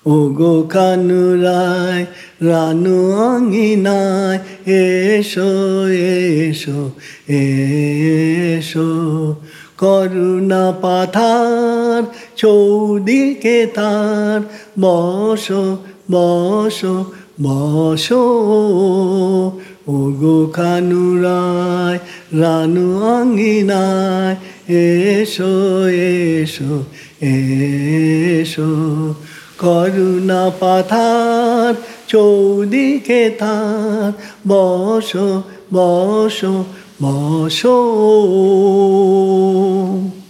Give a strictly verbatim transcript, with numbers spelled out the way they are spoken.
ও গো কানুরায় রানু অঙ্গিনায় এসো এসো এসো করুণা পাথার চৌদিকে তার বসো বসো বসো ও গো কানুরায় রানু অঙ্গিনায় এসো এসো এসো করুণা পাথার চৌদিকে তার বসো বসো বসো